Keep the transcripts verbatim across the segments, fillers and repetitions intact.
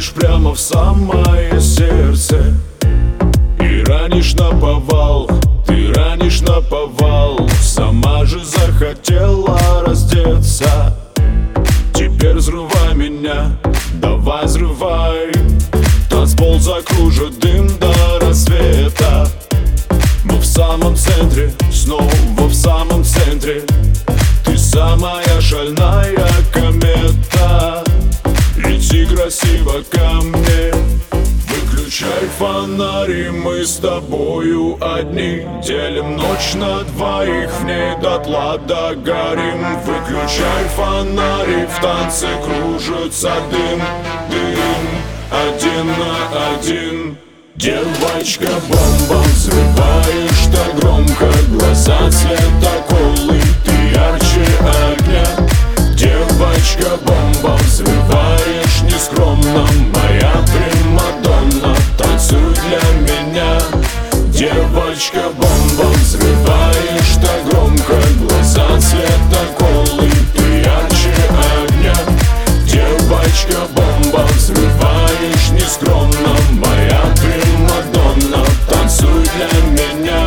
заходишь прямо в самое сердце и ранишь наповал, ты ранишь наповал. Сама же захотела раздеться, теперь взрывай меня, давай взрывай. Танцпол закружит дым до рассвета. Мы в самом центре, снова в самом центре. Ты самая шальная комета, лети красиво ко мне. Выключай фонари, мы с тобою одни. Делим ночь на двоих, в ней дотла догорим. Выключай фонари, в танце кружится дым, дым. Один на один. Девочка, бомба, взрываешь так громко. Глаза цвета колы, ты ярче огня. Девочка, бомба, взрываешь нескромно. Моя примадонна, танцуй для меня. Девочка, бомба, взрываешь так громко. Глаза цвета колы, ты ярче огня. Девочка, бомба, взрываешь нескромно. Моя примадонна, танцуй для меня.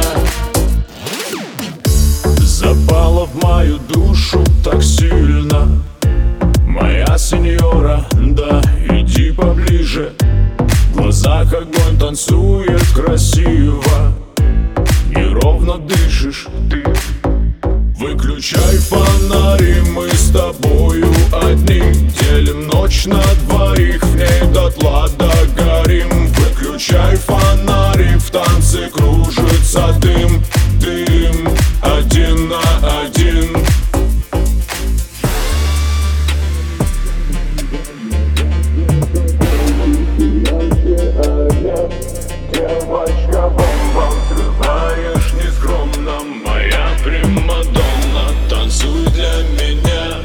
Запала в мою душу так сильно, моя сеньора, да, иди поближе. В глазах огонь танцует красиво, неровно дышишь ты. Выключай фонари, мы с тобою одни. Делим ночь на двоих, в ней дотла догорим. Выключай фонари, в танце кружится дым, дым. Один на один. Девочка, бомба, взрываешь нескромно. Моя примадонна, танцуй для меня.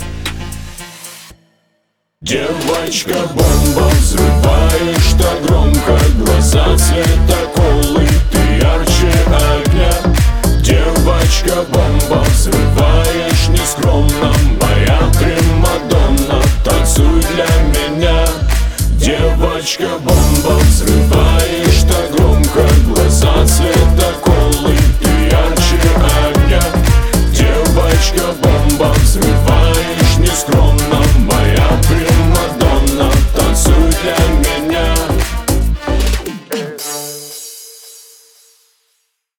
Девочка, бомба, взрываешь так громко. Глаза цвета колы, ты ярче огня. Девочка, бомба, взрываешь нескромно. Моя примадонна, танцуй для меня. Девочка, бомба, взрываешь.